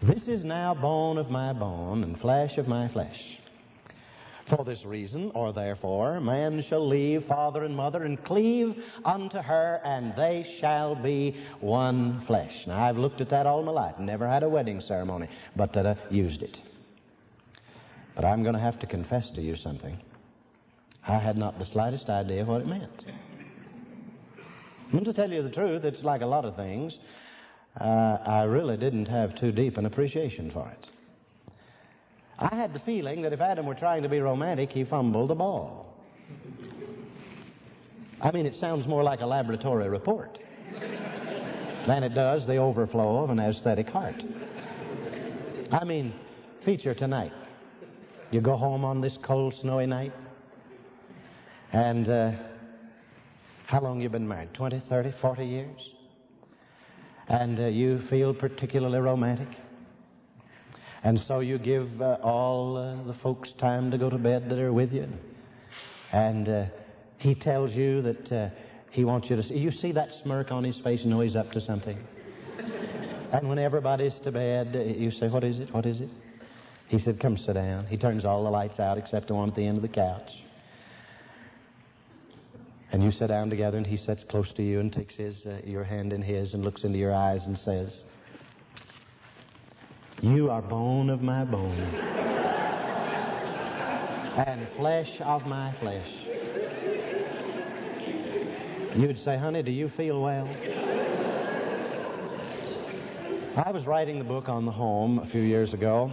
This is now bone of my bone and flesh of my flesh. For this reason, or therefore, man shall leave father and mother and cleave unto her, and they shall be one flesh. Now, I've looked at that all my life, never had a wedding ceremony, but that I used it. But I'm going to have to confess to you something. I had not the slightest idea what it meant. And to tell you the truth, it's like a lot of things. I really didn't have too deep an appreciation for it. I had the feeling that if Adam were trying to be romantic, he fumbled the ball. I mean, it sounds more like a laboratory report than it does the overflow of an aesthetic heart. I mean, feature tonight. You go home on this cold, snowy night, and how long you been married? 20, 30, 40 years? And you feel particularly romantic. And so you give all the folks time to go to bed that are with you. And he tells you that he wants you to see. You see that smirk on his face and know he's up to something. And when everybody's to bed, you say, what is it? What is it? He said, come sit down. He turns all the lights out except the one at the end of the couch. And you sit down together, and he sits close to you and takes your hand in his and looks into your eyes and says, you are bone of my bone and flesh of my flesh. You'd say, honey, do you feel well? I was writing the book on the home a few years ago,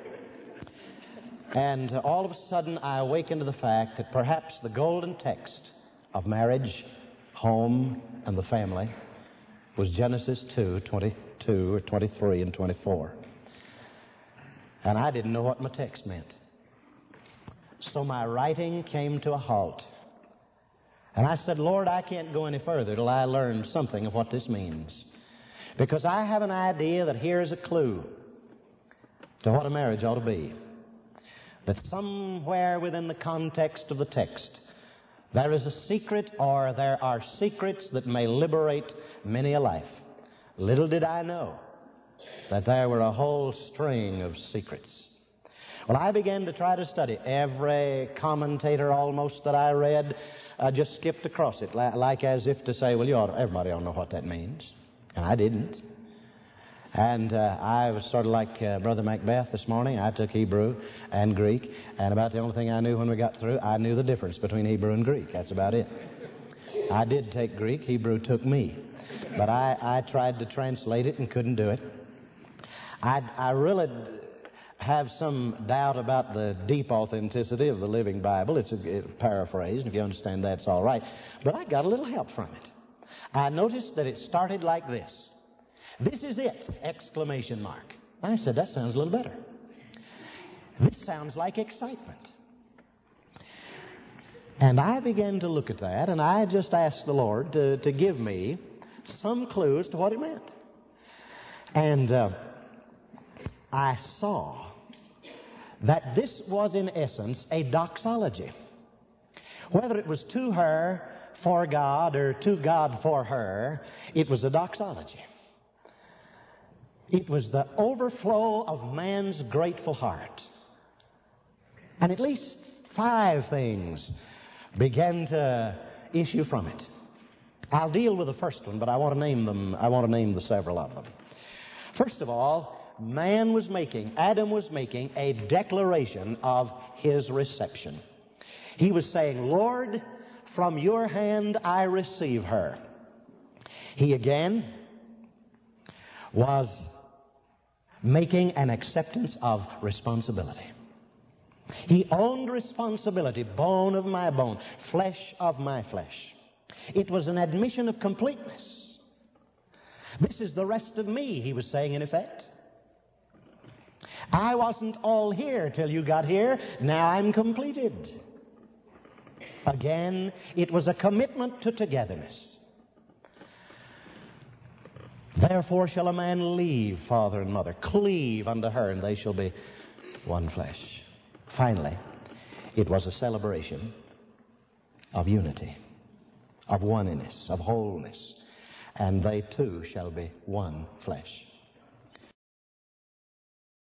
and all of a sudden I awakened to the fact that perhaps the golden text of marriage, home, and the family was Genesis 2:22 or 23 and 24. And I didn't know what my text meant. So my writing came to a halt. And I said, Lord, I can't go any further till I learn something of what this means. Because I have an idea that here's a clue to what a marriage ought to be. That somewhere within the context of the text, there is a secret, or there are secrets that may liberate many a life. Little did I know that there were a whole string of secrets. Well, I began to try to study. Every commentator almost that I read just skipped across it, like as if to say, well, everybody ought to know what that means. And I didn't. And I was sort of like Brother Macbeth this morning. I took Hebrew and Greek, and about the only thing I knew when we got through, I knew the difference between Hebrew and Greek. That's about it. I did take Greek. Hebrew took me. But I tried to translate it and couldn't do it. I really have some doubt about the deep authenticity of the Living Bible. It's a paraphrase, and if you understand that, it's all right. But I got a little help from it. I noticed that it started like this. This is it! Exclamation mark. I said, that sounds a little better. This sounds like excitement. And I began to look at that, and I just asked the Lord to give me some clues to what it meant. And I saw that this was in essence a doxology. Whether it was to her for God or to God for her, it was a doxology. It was the overflow of man's grateful heart. And at least 5 things began to issue from it. I'll deal with the first one, but I want to name them. I want to name the several of them. First of all, Adam was making a declaration of his reception. He was saying, Lord, from your hand I receive her. He again was making an acceptance of responsibility. He owned responsibility, bone of my bone, flesh of my flesh. It was an admission of completeness. This is the rest of me, he was saying in effect. I wasn't all here till you got here. Now I'm completed. Again, it was a commitment to togetherness. Therefore shall a man leave father and mother, cleave unto her, and they shall be one flesh. Finally, it was a celebration of unity, of oneness, of wholeness. And they too shall be one flesh.